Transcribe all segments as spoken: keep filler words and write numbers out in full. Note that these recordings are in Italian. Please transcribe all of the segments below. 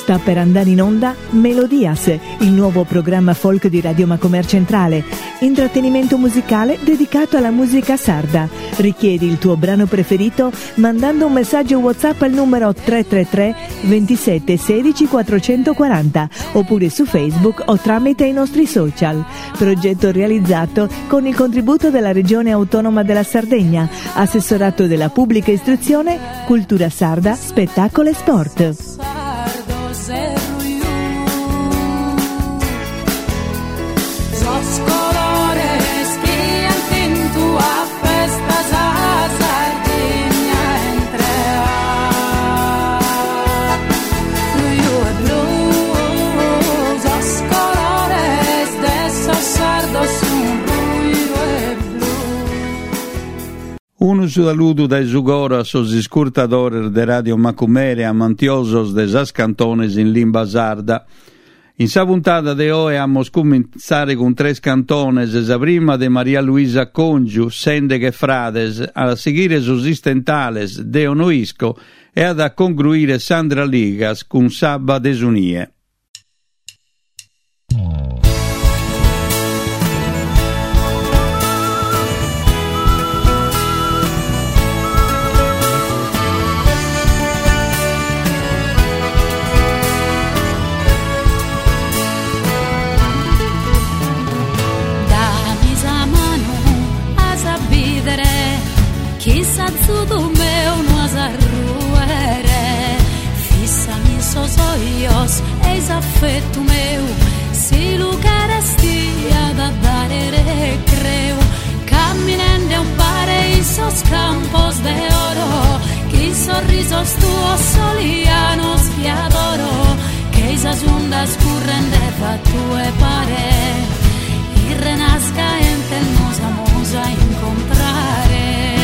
Sta per andare in onda Melodias, il nuovo programma folk di Radio Macomer Centrale, intrattenimento musicale dedicato alla musica sarda. Richiedi il tuo brano preferito mandando un messaggio WhatsApp al numero tre tre tre ventisette sedici quattrocentoquaranta oppure su Facebook o tramite i nostri social. Progetto realizzato con il contributo della Regione Autonoma della Sardegna, Assessorato della Pubblica Istruzione, Cultura Sarda, Spettacolo e Sport. Un saluto da Zugoro a sos ascoltatori de Radio Macumere a mantiosos de sas cantones in limba sarda. In sa puntata de oggi amo cominciare con tre cantones, esa prima de Maria Luisa Congiu, Sende che Frades, a seguire sus istentales de Onoisco e ad a concluire Sandra Ligas con Sabba Desunie. Eis affetto meu, si lugar stia da dare recreo, camminando un paraísos campos de oro, que sorrisos tuos solianos que adoro, que esas ondas curren de fatue pare, y renazca entre nos vamos a encontrare.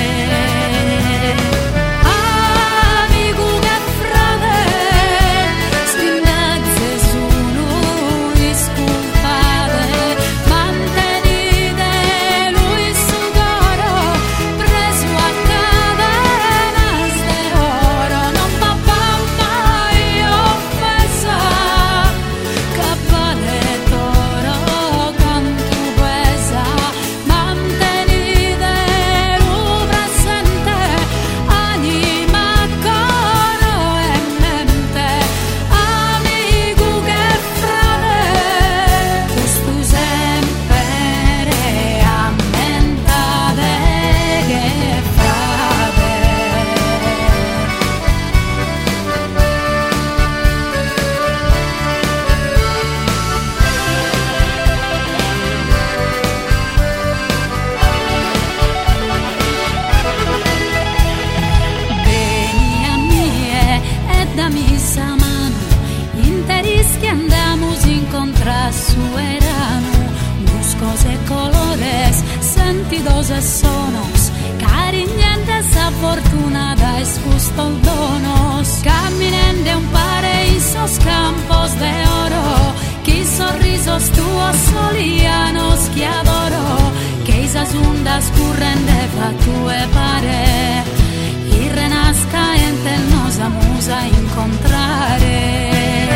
E sonos, cariñentes afortunadas custoldonos, caminando un paraísos campos de oro, que sorrisos tuos solianos que adoro, que esas ondas curren de fatue pare, y renazca entre nos vamos a encontrare.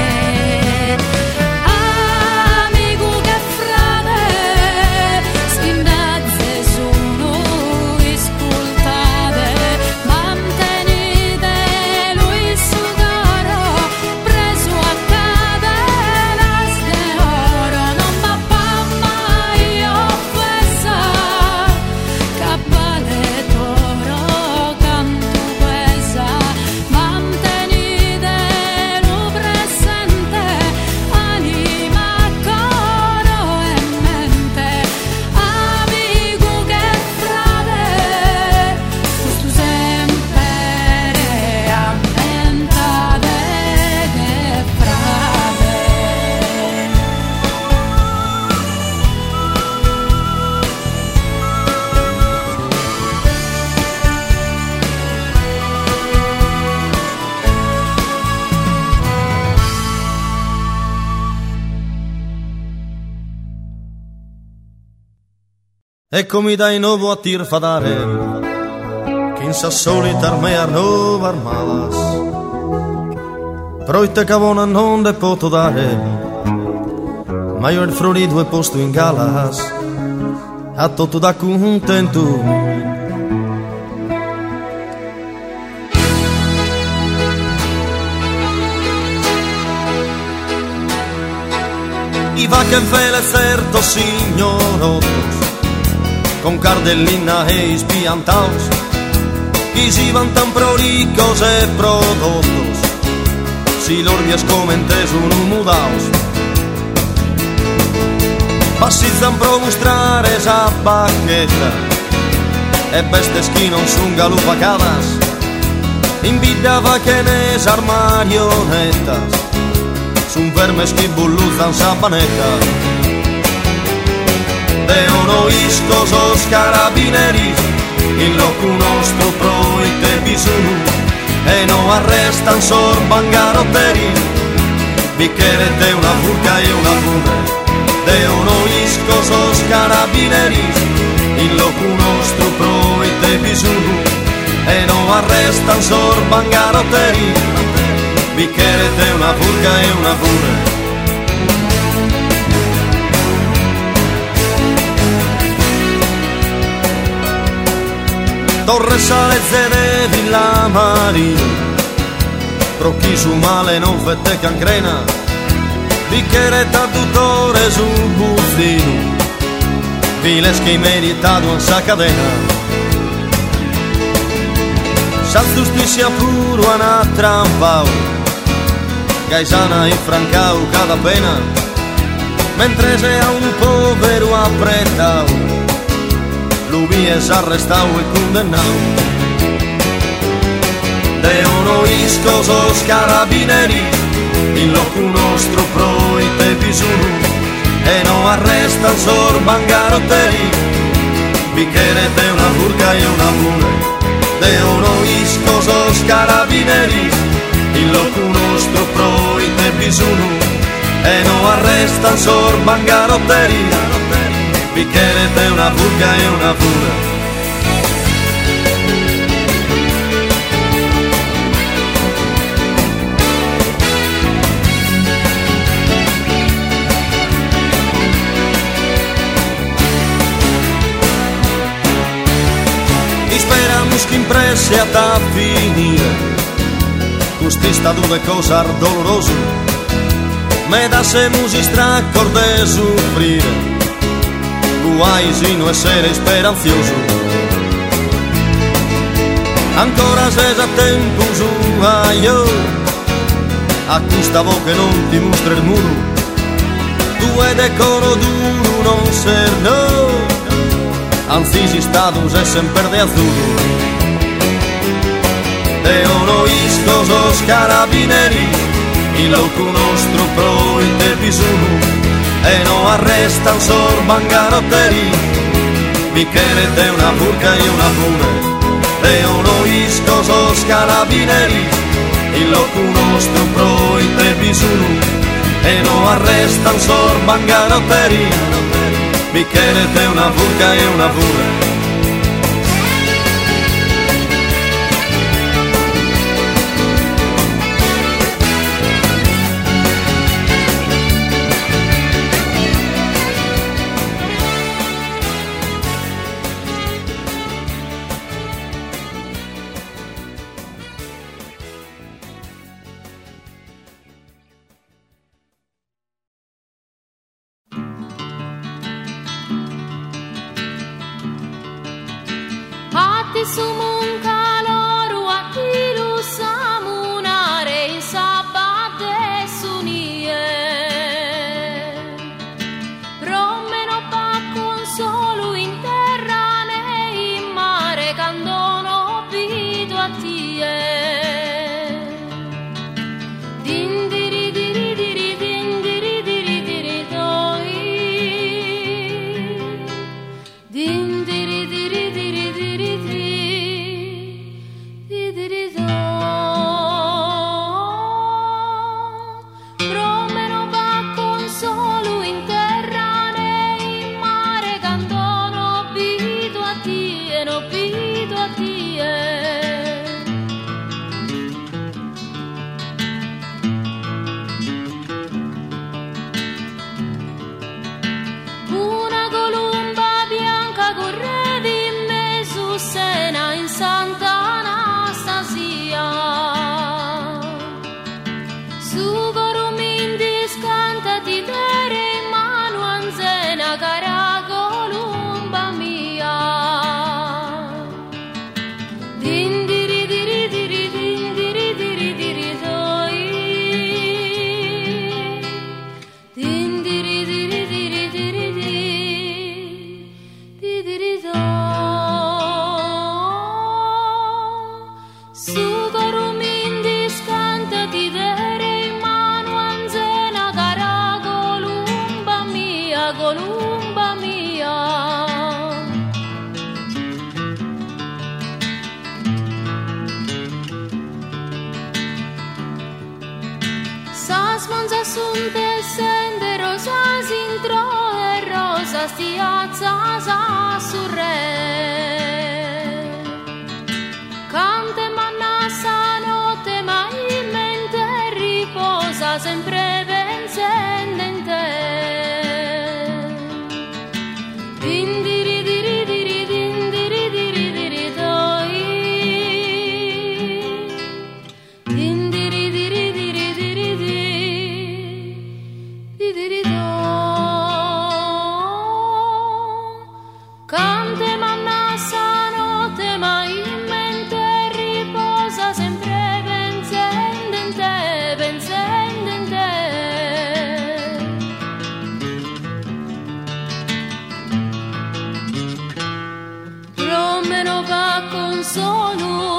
Eccomi dai nuovo a tir fadare, che in sa solitar me a nuovo armadas. Proite cavona non le poto dare, ma io il florido e posto in galas, a tutto da contento. I va che vele certo signorottos, con cardellina e spiantaus, chi si vantan pro ricos e prodottos, si lor vies comentes un mudaus. Passizzan pro mostrare esa bacchetta, e bestes chi non sun galupacadas, invidava che nes armarionettas, sun vermes chi bulluzan sabanetta. Deono iscos os carabineris, in locu nostro proite bisunu, e no arrestan sorban garotteri, biccherete una furca e una fune. Deono iscos os carabineris, in locu nostro proite bisunu, e no arrestan sorban garotteri, biccherete una furca e una fune. Torre Salezze de Villa Maria, pro chi su male non vette cancrena, biccheretta tutore su buzzino, viles che meritato in sa cadena. Sa giustizia puro a trampau, gaisana e francau cada pena, mentre se a un povero apretau, lui es arrestau e condennau. Deono iscos os carabineri, in locu nostro proite bisunu, e no arrestan sorban garotteri, biccherete una furca e una fune. Deono iscos os carabineri, in locu nostro proite bisunu, e no arrestan sorban garotteri, biccherete una furca e una fune. Esperamos que imprese ata finire, custi stato de cosar doloroso, me dasemos istracor de sufrire, guai si no essere speranzioso. Ancora se a tempo su io, a questa voce non ti mostra il muro, tu è decoro duro non ser no, anzi si status è sempre de azzurro. Deono iscos os carabineri, il locu nostro proite bisunu, e no arrestan sorban garotteri, biccherete una furca e una fune. Deono iscos os carabineri, il locu nostro proite bisunu, e no arrestan sorban garotteri, biccherete una furca e una fune. sunte sende rosa s'intro e rosa stiazza sa sul re. Cante manna sa notte ma in mente riposa sempre vencendo in te. Dindiri diri diri dindiri diri diri doi. Dindiri diri diri diri di diri do. Cante manna sa notte ma in mente riposa sempre vencendo in te, vencendo in te. Promeno va con solo.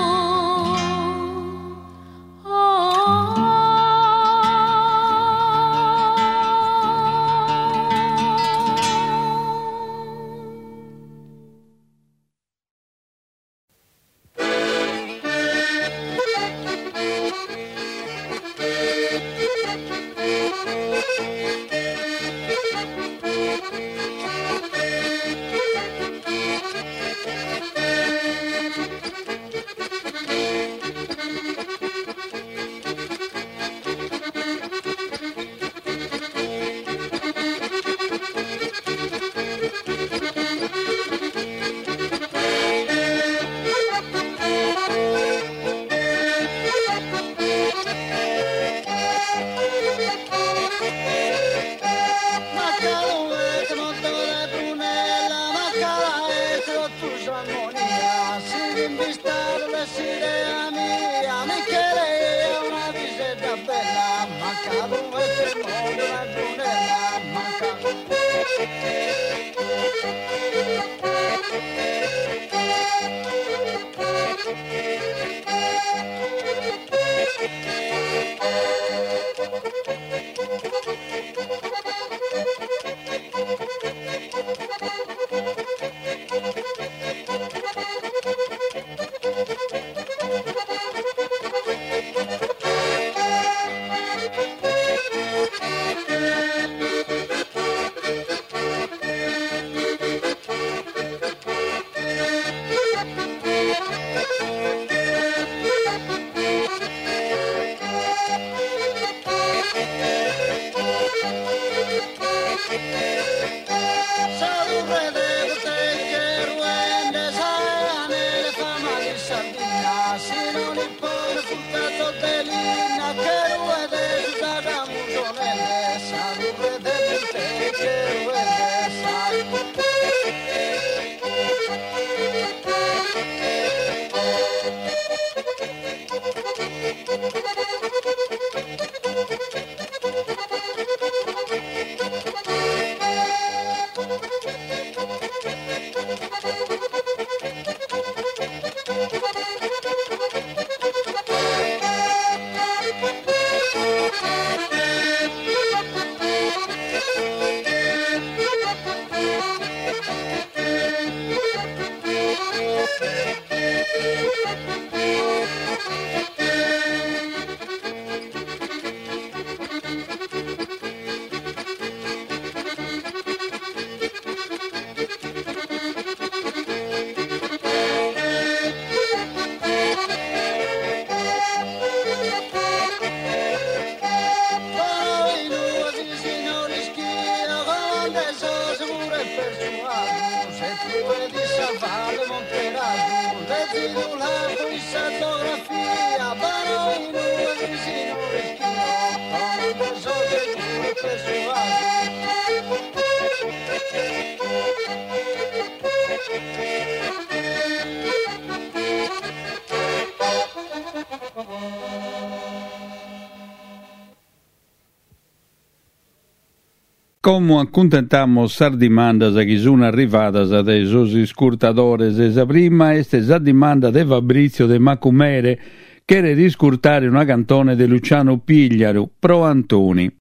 Como accontentamos sardimandas a chi sono arrivadas dai suoi scurtadores esa prima, este sa dimanda de Fabrizio de Macumere, che era di scurtare una cantone de Luciano Pigliaru, Pro Antoni.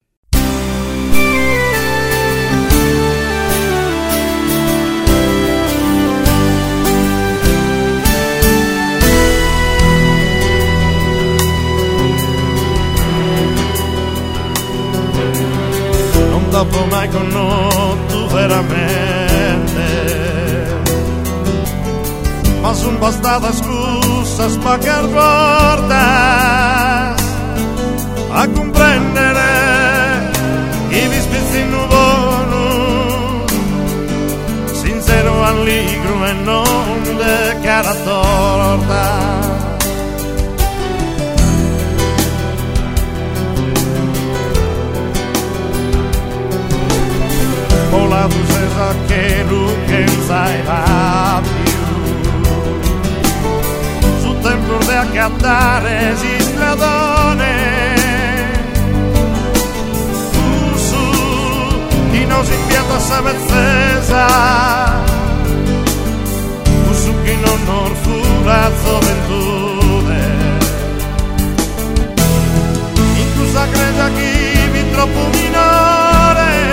dopo mai conosciuto veramente, ma son bastata scusa spaccar portas a comprendere che vi spezzi in buono sincero allegro e non de cara torta. O la dulcezza che lui che sai va più sul tempo di accattare si stradone tu su chi non si impianta sa pezzesa tu su chi non orfura gioventù in questa gregia chi vi troppo minore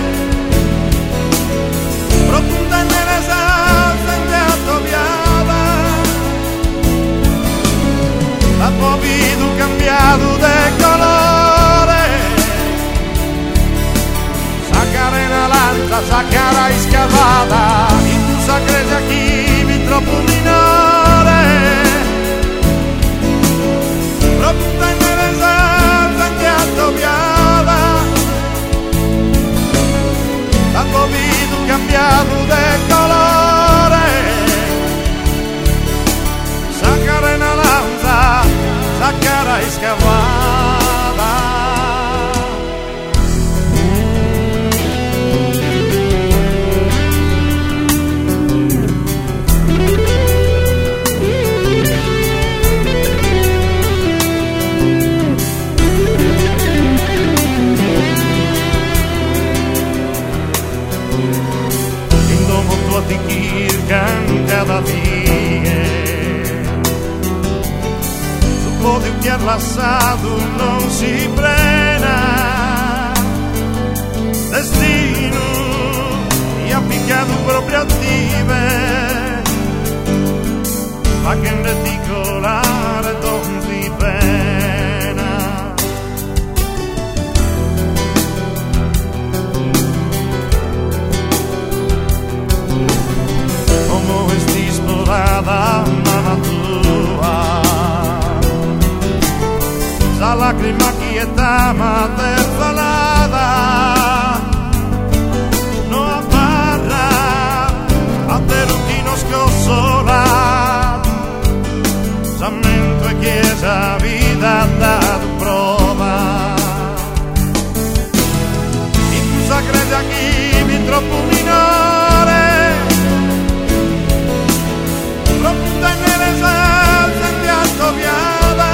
profunda nella salsa in teatro viava la tua vita cambiato di colore saccare una lanza, saccara iscavata in questa gregia chi vi troppo minore profunda nella salsa in teatro viava la tua vita cambiato de colore saccare una lanza saccara iscavata di kirkan cada día su podio que arrasado non si frena destino y ha picado proprio attive ma che in reticolare donde pena como estis morada mama tua sa lacrima quieta mater falada no aparra a te chi nos consola samento e chiesa vida da prova in tu sacreda chi mi troppo minore profunda nelle salse in piatto viava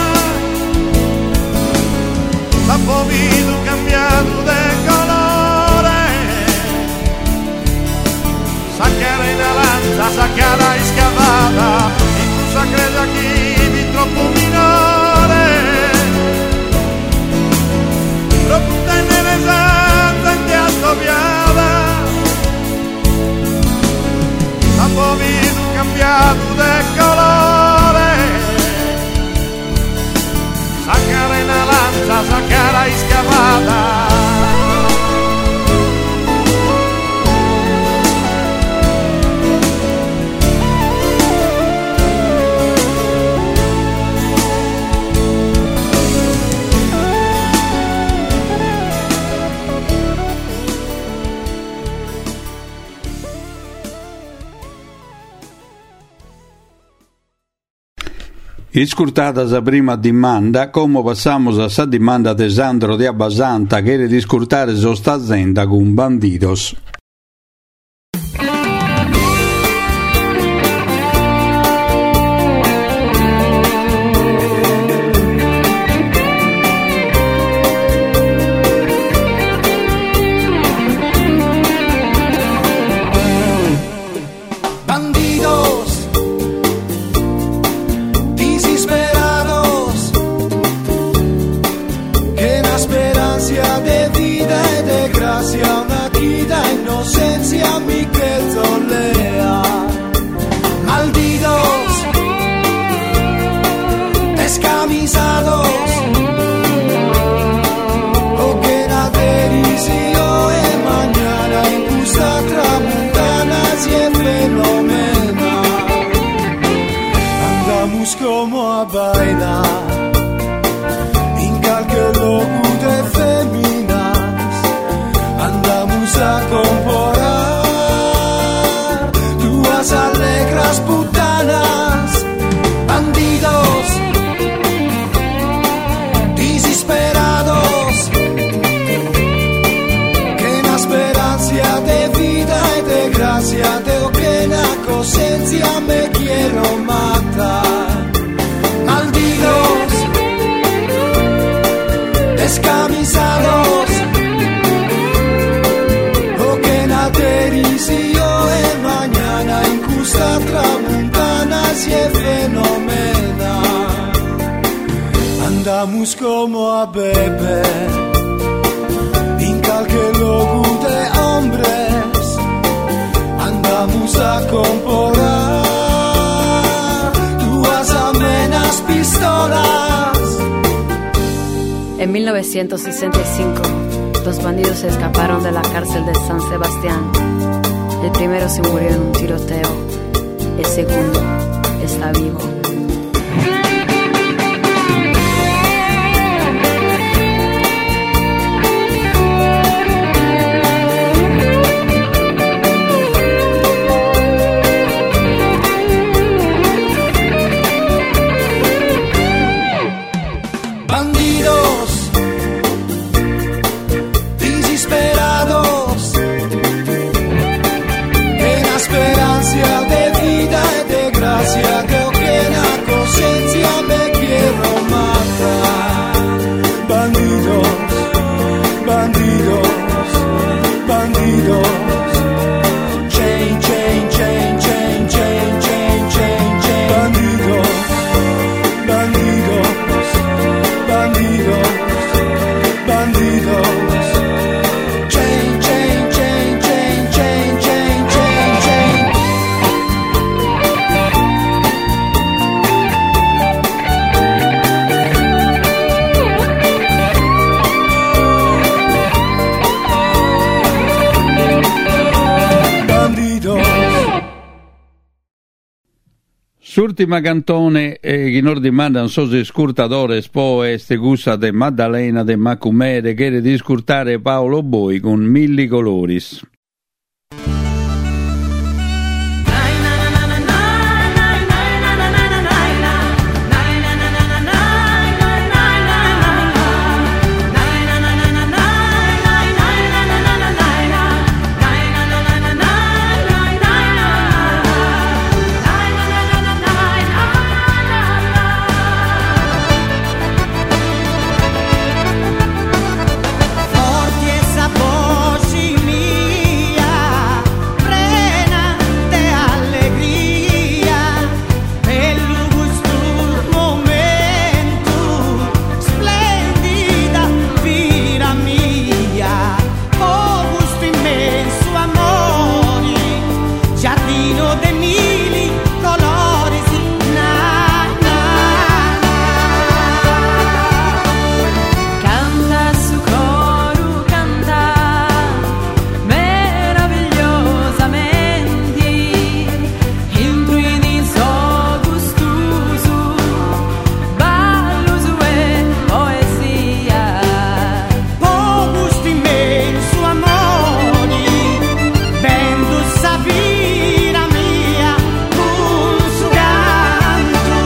la tua vita cambiato de colore saccara in lanza, saccara iscavata in questa gregia chi vi troppo minore profunda nelle salse in piatto viava la tua vita cambiato de colore saccara in lanza, saccara iscavata Iscurtada sa prima dimanda, come passamos a sa dimanda de Sandro de Abbasanta che era di scurtare sosta azienda con bandidos. Descamisados, o que la derision conciencia me quiero matar. Malditos, descamisados, lo que nateris y yo en mañana in custa tramuntana si è fenomena. Andamos como a beber in qualche luogo de hombres, andamos a comporar duas amenas pistolas. En mil novecientos sesenta y cinco, dos bandidos se escaparon de la cárcel de San Sebastián. El primero se murió en un tiroteo, el segundo está vivo. Creo que la conciencia me quiero matar. Bandidos, bandidos, bandidos. Chain, chain, chain, chain, chain, chain, chain, chain. Bandidos, bandidos, bandidos, bandidos. Chain, chain, chain, chain, chain, chain, chain, chain. S'ultima cantone eh, che noi dimandano so se scurtadore spo este gusta de Maddalena de Macumere che era di scurtare Paolo Boi con Milli Coloris. Forti esa voz mía, plena de alegría, el gusto momento, splendida vida mía, oh gusto inmenso amore, giardino de mille colori, na na Canta su coro, canta meravigliosamente, imprimi so gustoso, ballo su e poesia. oh gusto inmenso amore, vendo sa vida mia, con su canto,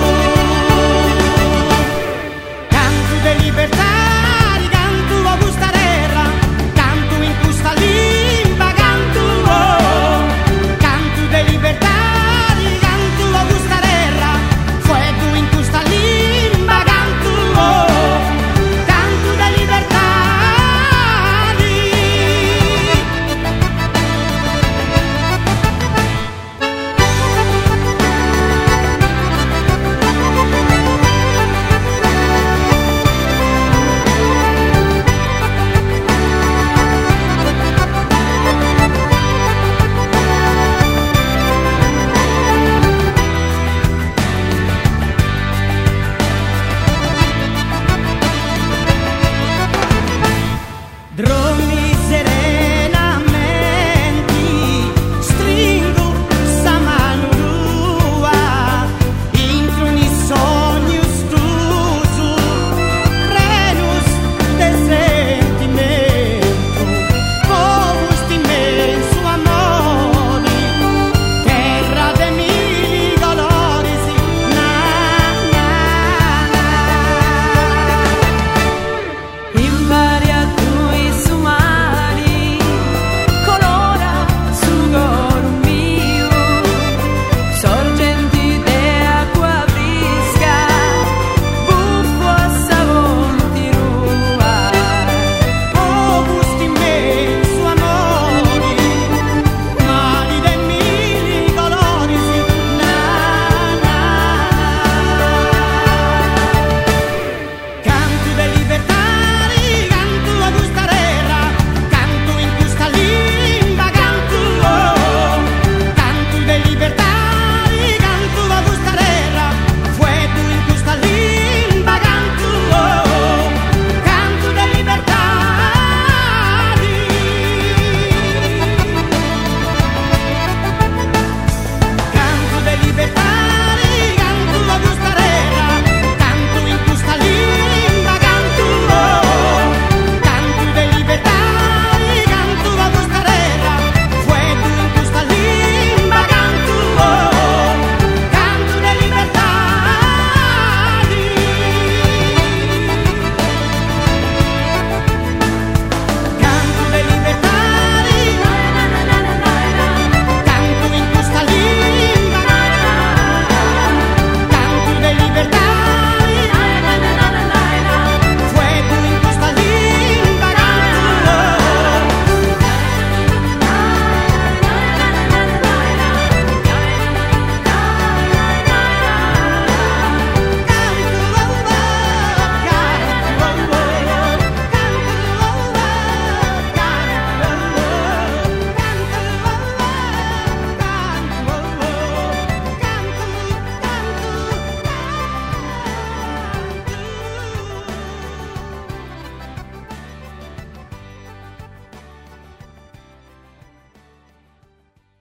canto de libertà, canto a questa terra, canto in questa lingua, canto, oh, canto de libertà, canto a questa terra, fuego in questa lingua, canto, oh, canto de libertà.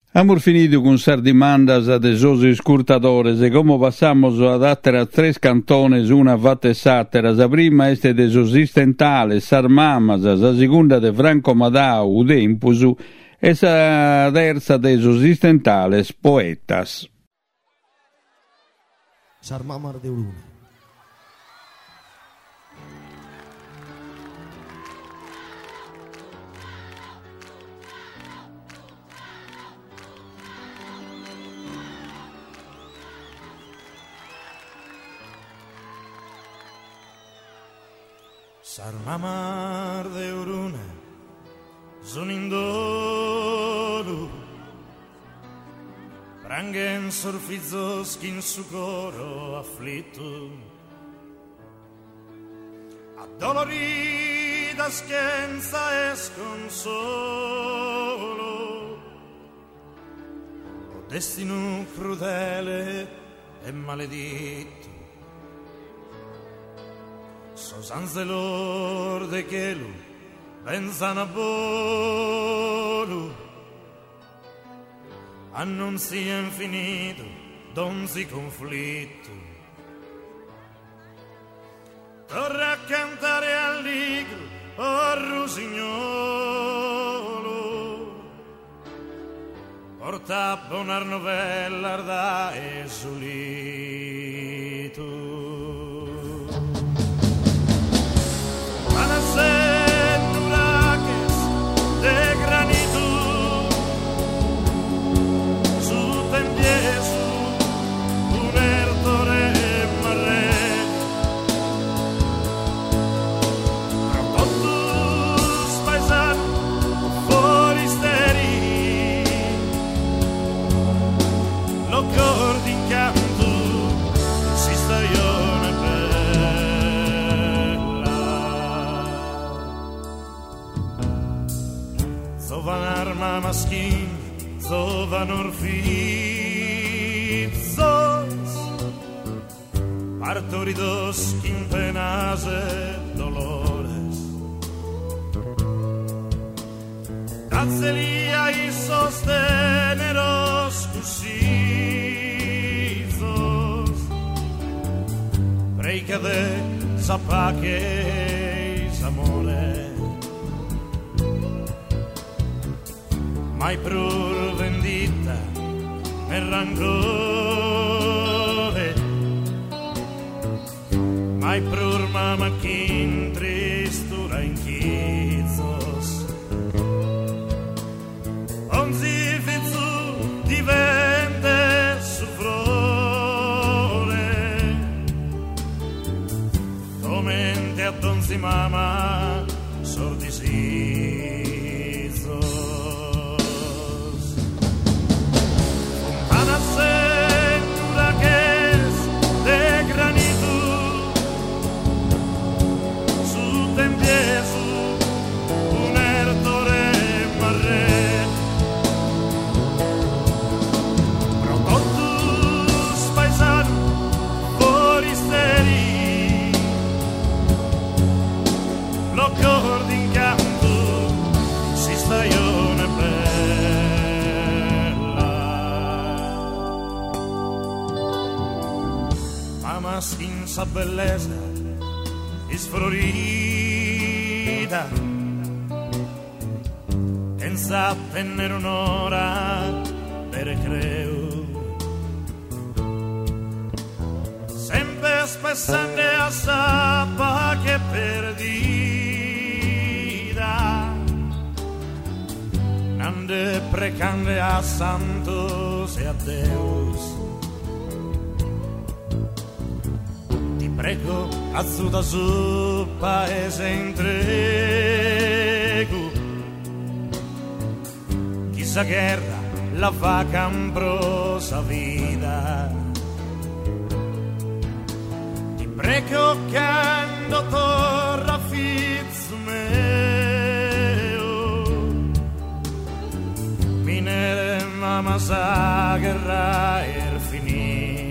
Hemos finito con sardimandas ad esos scurtadores e come passamos ad attere a tres cantones una vate satteras, a prima este de esos istentales, sarmamasas, a segunda de Franco Madau, Udempusu, e a terza de esos istentales, poetas. Sarmamar de Uruna. Sarmamar de Uruna, Zonindolu, Prangen sorfizos in su coro afflitto, addolorita schienza e sconsolo, o destino crudele e maledetto. Sosanzelor de chelu, benzana bolu, annunzia infinito, donzi conflitto. Torre a cantare allegro, oh Rusignolo, porta a bonar novella da esulito. Seturaques de granito su tendiesu un ertore marre prototus paisan foristeri lo cordi in canto si stagione Zovan arma maschin, zovan orfizos, partoridos in penas e dolores. Danzelia y sosteneros cusizos, preica de zapaques amores. Mai prur vendita nel rancore, mai prur mamachin tristura in chizos. Onzi fizzu divente suffrore, domente a donzi mama sordisi. Senza bellezza isflorida, senza tenere un'ora per creo, sempre spessando a sappa che perdida, nande precande a santos e a Deus. Prego, azzuta su paese intregu, chissà guerra la fa cambrosa vita. Ti prego quando torra fizzo meo, minere mamma sa guerra er finita.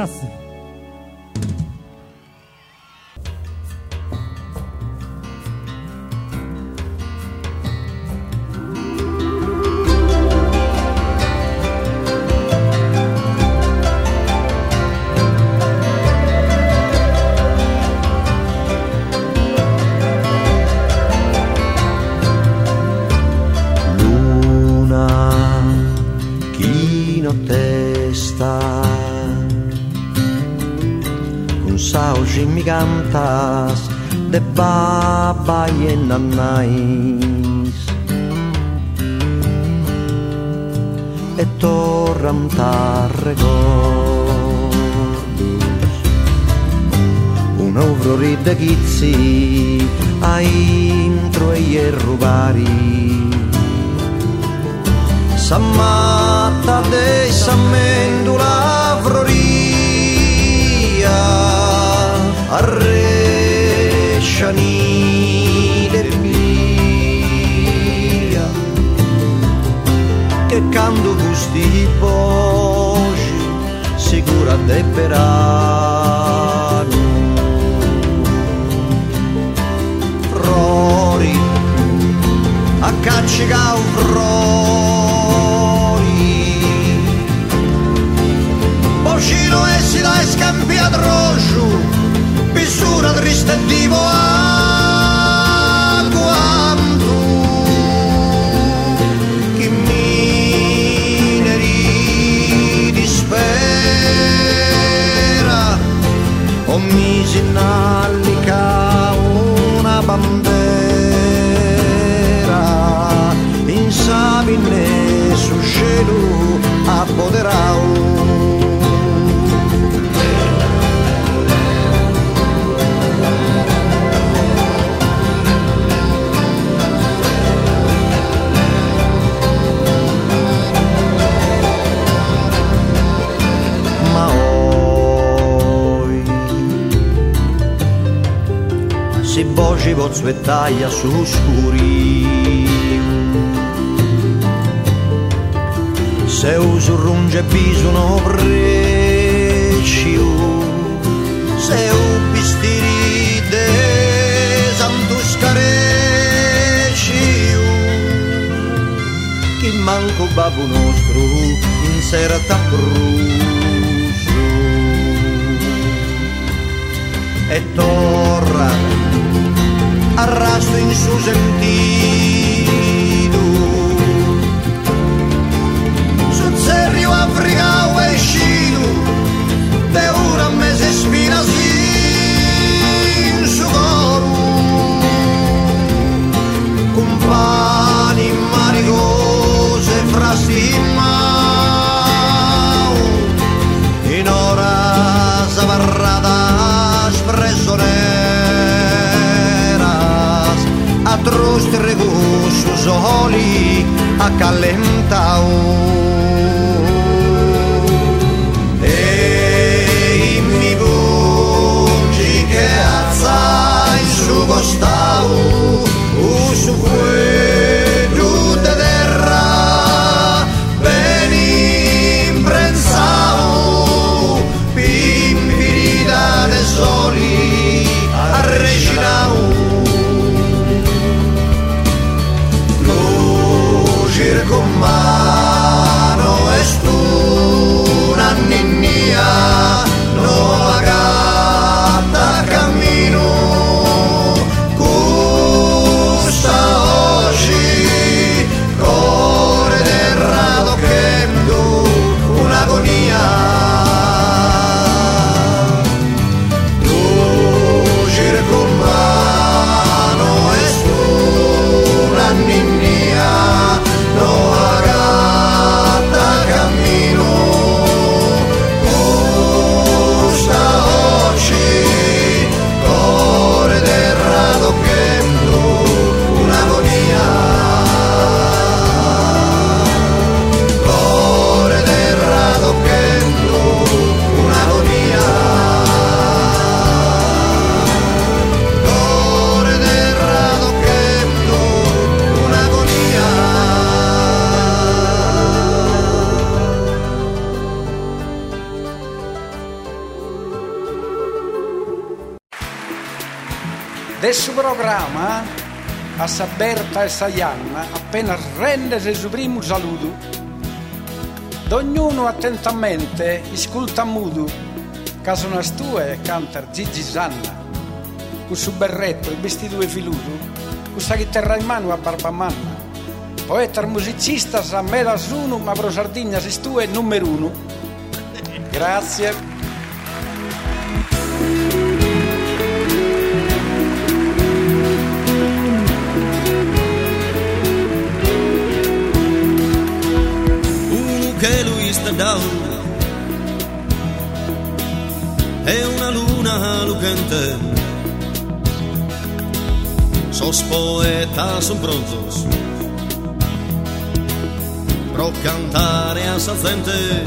Grazie. Mi cantas de baba y nannais e torram tar recordos un ovro ride chizzi a intro e ierrubari s'ammatta de s'ammendula floria arresciani de piglia che canto gusti voci sicura de verano frori a caccicau frori bocino e si la scambiato rojo Pissura triste e divo a quanto chi mineri di spera o misi nallica una bandera in sabine su cielo appoderau si voci vozzvettaglia su scuri se usurrunge bisuno precio se u pistiride santus careciu chi manco babbo nostro in serata brucio e torra arrasto in su sentido su serio africano e scido de una mese spina in su coro compani maricose frasti in mano in ora savarrata espressone atroz tregoso soli accallentau e mi voci che alza in su costau u su quello de terra ben imprensau pimpirita de soli arrecinau con mano es tu una niña no agata camino con Adesso programma a Saberta e Saianna appena rende il suo primo saluto. D'ognuno attentamente ascolta mudo, caso una stua e canta Gigi Sanna, con suo berretto, il vestito e filuto, con sa chitarra in mano a barba manna. Poeta musicista sa me da suno, ma pro Sardegna si stu è numero uno. Grazie. Che lui sta down è una luna lucente, sos poeta, son prontos pro cantare a sa gente.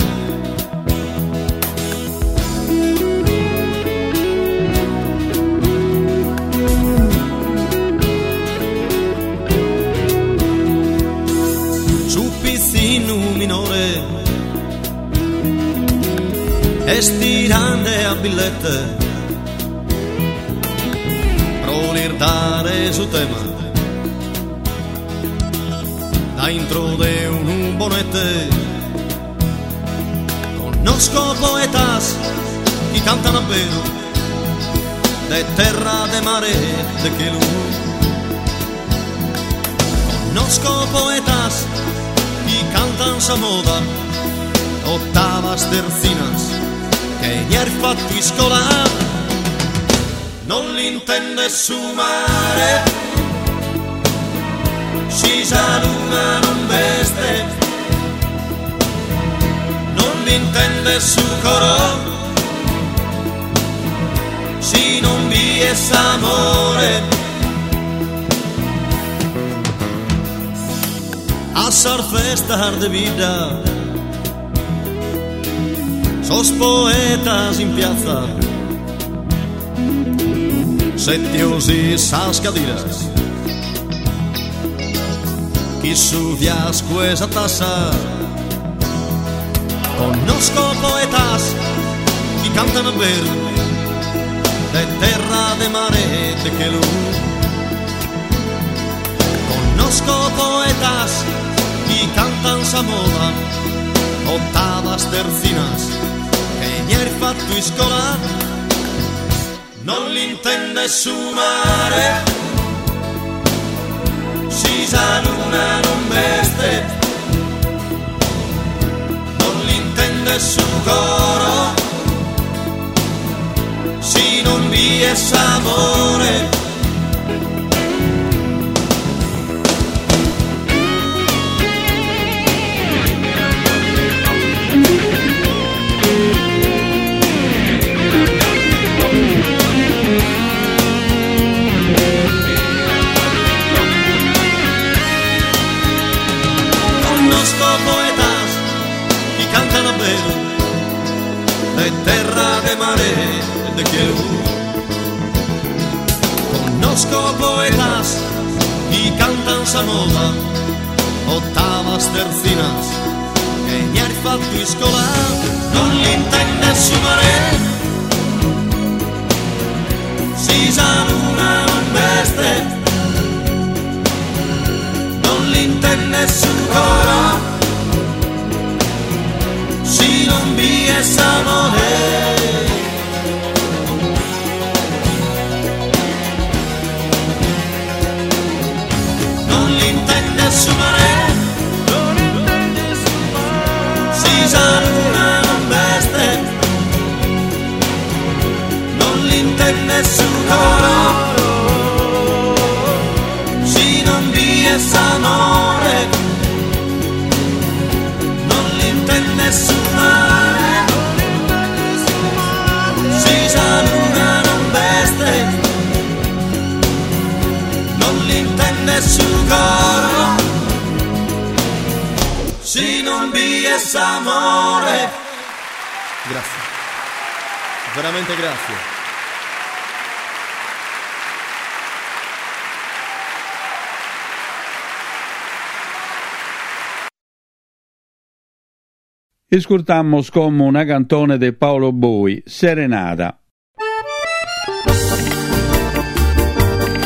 Su pizzino minore e stirande a billette pro lirdare su tema da intro de un bonete. Conosco poetas che cantano a vero de terra, de mare, de che lu. Conosco poetas que cantan sa moda, ottavas, tercinas, che gli hai fatto in scuola. Non l'intende su mare, si sa luna non veste. Non l'intende su coro, si non vi è s'amore. A sar festa de vida, sos poetas in piazza, setiosi sas cadiras, chi subias quesa tassa. Conosco poetas che cantano vero de terra, de mare, de che lu. Conosco poetas que cantan sa moda, ottavas, tercinas, che gli hai fatto in scuola. Non l'intende su mare, si sa luna non veste. Non l'intende su coro, si non vi è s'amore. De terra, de mare, de que lu. Conosco poetas que cantan sa moda, ottavas, tercinas, che gli hai fatto in scuola. Non l'intende su mare, si sa luna non veste. Non l'intende su coro, si non vi è s'amore. Non l'intende su mare, si sa luna non veste. Non l'intende su coro, si non vi è s'amore. Su mare, si sa luna non veste. Non l'intende su coro, si non vi è s'amore. Grazie, veramente grazie. Escurtamos como una cantone de Paolo Boi, Serenata.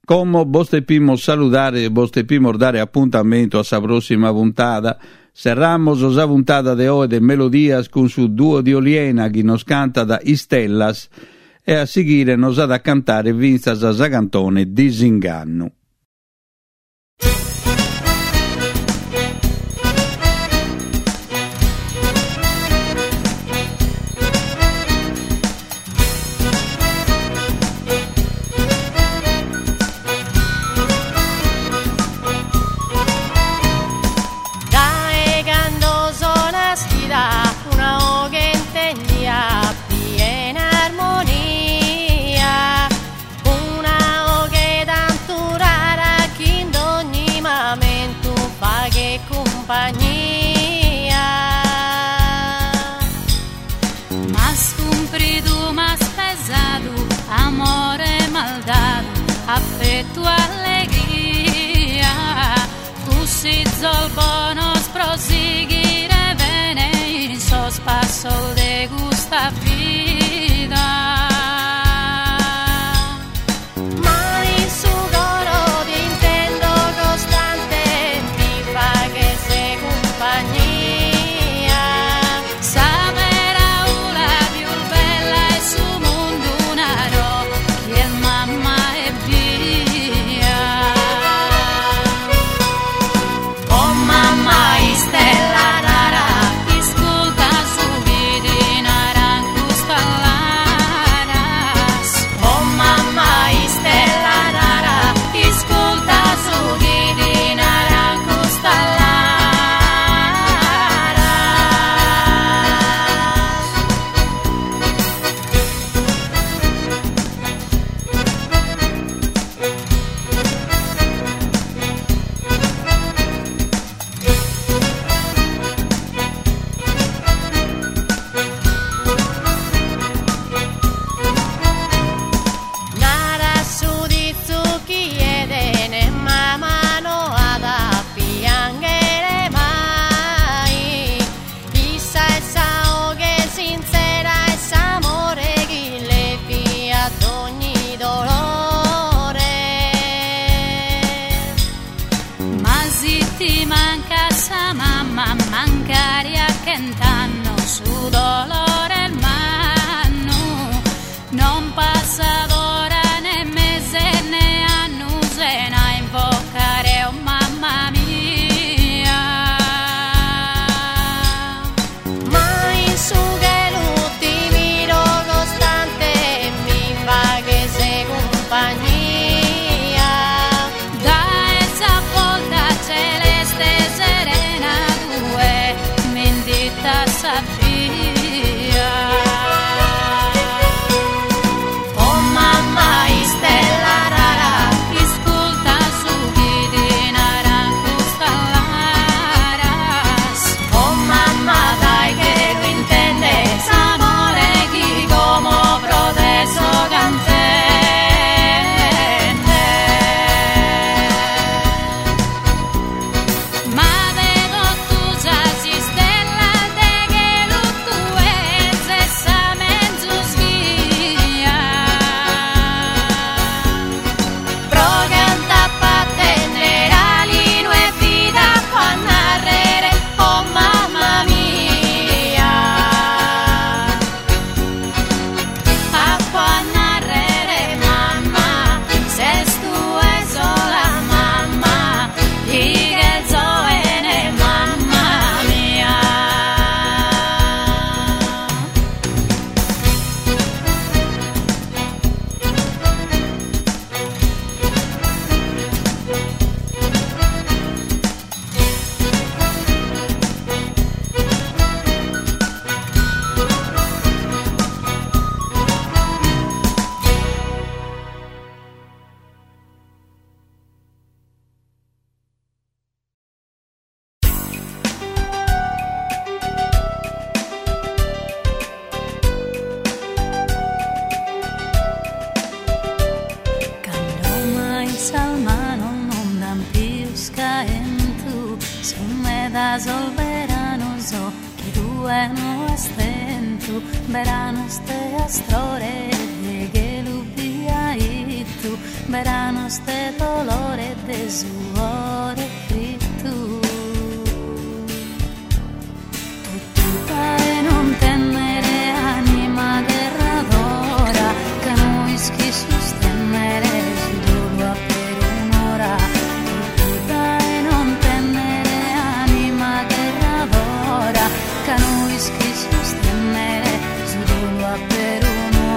Come vostepimo saludare e vostepimo dare appuntamento a sa prossima puntata, serramos osa puntata de hoy de melodias con su duo di Oliena che nos canta da Istellas e a seguire nos ha da cantare Vinzas a sa cantone Disinganno. Affetto, allegria, così zolbonos proseguire bene in sospasso de gusta vida. Ma in sugoro di intendo costante ti fa che sei compagnia. Sapere una più bella e su mondo una ro che il mamma Stella rara, ascolta su vidi naranjos talaras. Oh mamma Stella rara, ascolta su vidi naranjos talaras. Ti manca sa mamma, mancare a Kentanno, su dolore il manno, non passa d'ora né mese né anno, se ne invocare, oh mamma mia. Ma in su che l'ultimo costante mi fa che sei compagnia. Oh mamma Stella rara, ascolta su vidi naranjos talaras. Oh mamma dai che lo intendes amore chi como proceso cantente. Ma vedo tu già si stella das al verano so che tu no stento verano ste astrore de che lubia e tu verano ste dolore de suore frittu tutta e non tenere anima guerra d'ora che noi schi sostenere su duro per un'ora tutta e non tenere anima guerra d'ora che noi schi sostenere su duro per un'ora.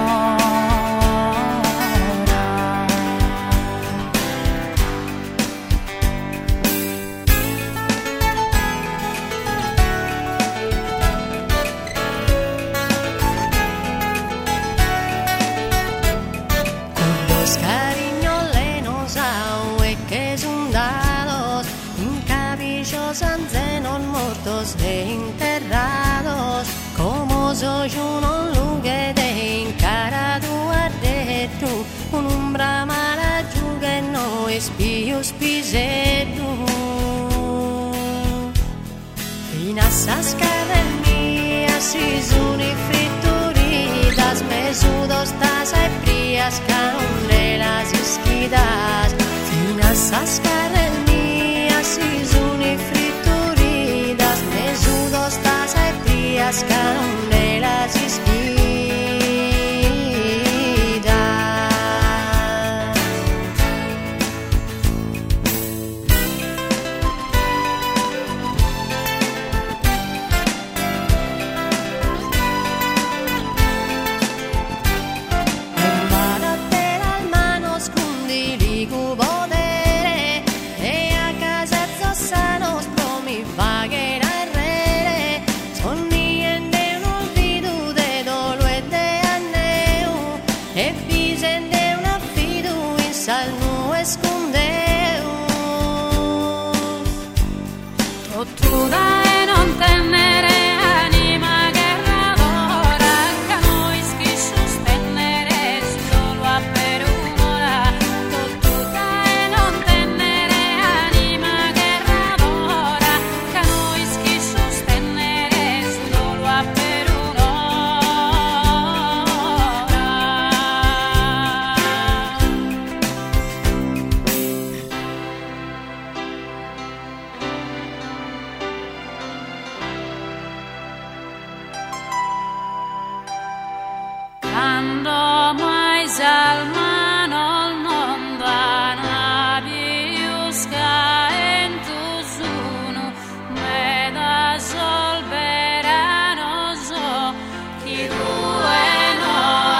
E enterrados como soy un lugar de encarado ardeto un'ombra mala giuga no espio spisetto fino a sascare mia si suni fritturitas mesudos tas e prias caronde las esquidas fino a sascare mia si suni fritturitas mesudos tas e prias caronde las esquidas. Guardate las manos con dirigo potere e a casa zossanos promi pagherà Otruda e non tenere anima guerra d'ora che noi schi sostenere solo a per un'ora Otruda e non tenere anima guerra d'ora che noi schi sostenere solo a per Quando mai salmano il mondo a naviusca in tu sono me da sol verano so chi tu e no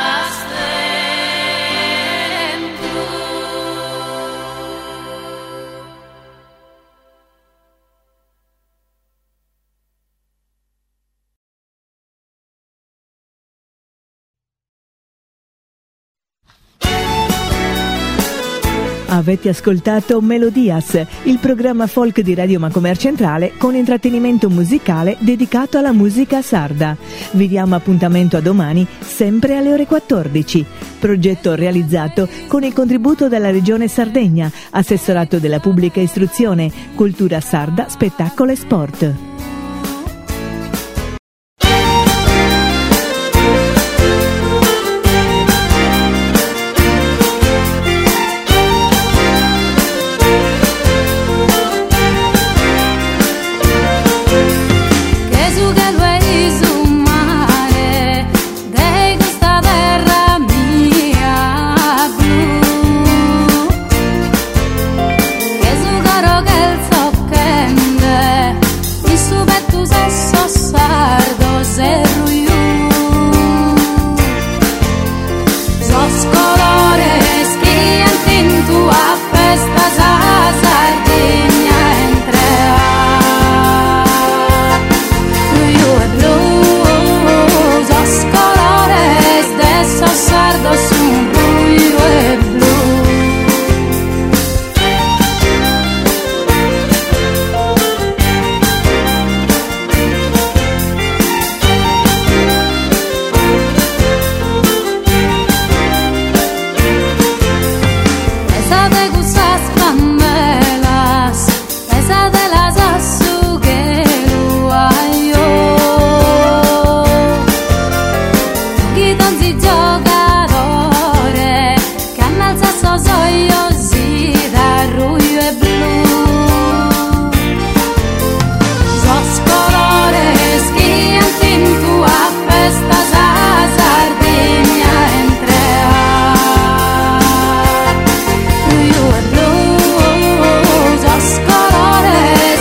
Avete ascoltato Melodias, il programma folk di Radio Macomer Centrale con intrattenimento musicale dedicato alla musica sarda. Vi diamo appuntamento a domani, sempre alle ore quattordici. Progetto realizzato con il contributo della Regione Sardegna, Assessorato della Pubblica Istruzione, Cultura Sarda, Spettacolo e Sport.